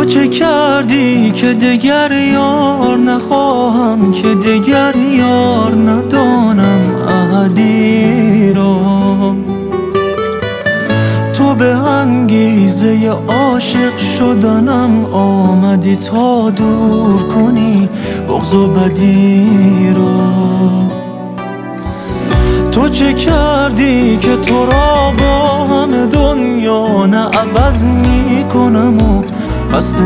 چه کردی که دگر یار نخواهم، که دگر یار ندانم احدی را. تو به انگیزه عاشق شدنم آمدی تا دور کنی بغض و بدی را. تو چه کردی که تو را با همه دنیا نه عوض می کنم و خسته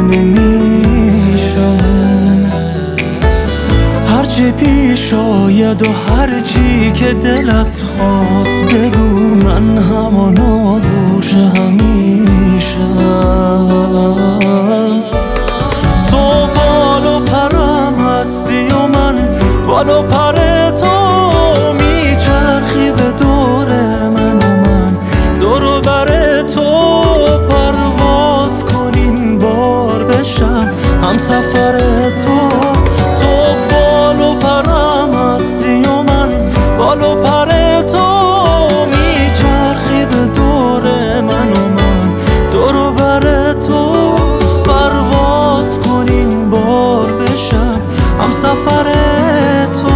نمیشم. هرچه پیش آید و هرچی که دلت خواست بگو، من همانا گوش همیشم. تو بال و پرم هستی و من بال و پر تو، میچرخی به دور من و من دور و بر تو. پرواز کنیم بار بشم همسفر تو. تو بال و پرم هستی و من بال و پر تو، میچرخی به دور من و من دور و بر تو. پرواز کنیم بار بشم همسفر تو.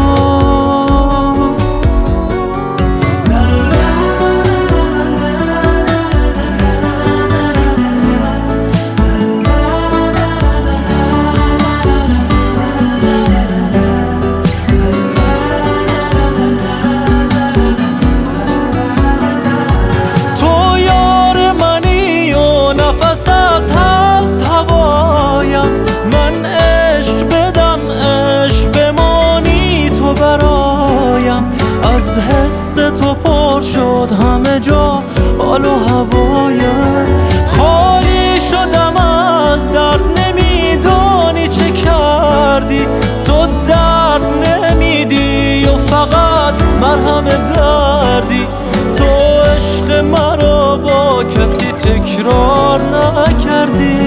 از حس تو پر شد همه جا حال و هوایم. خالی شدم از درد، نمیدانی چه کردی. تو درد نمیدی و فقط مرهم دردی. تو عشق مرا با کسی تکرار نکردی.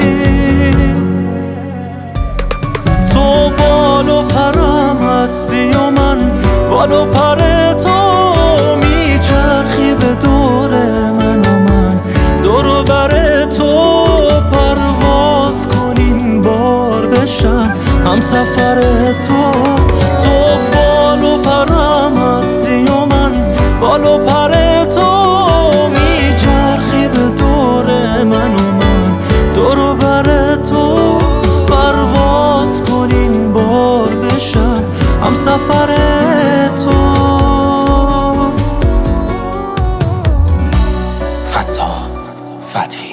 تو بال و پرم هستی و من بال و پر تو، میچرخی به دور من و من دور و بر تو. پرواز کنیم بار بشم همسفر تو. تو بال و پرم هستی و من بال و پر تو، میچرخی به دور من و من دور و بر تو. پرواز کنیم بار بشم همسفر تو. فتحی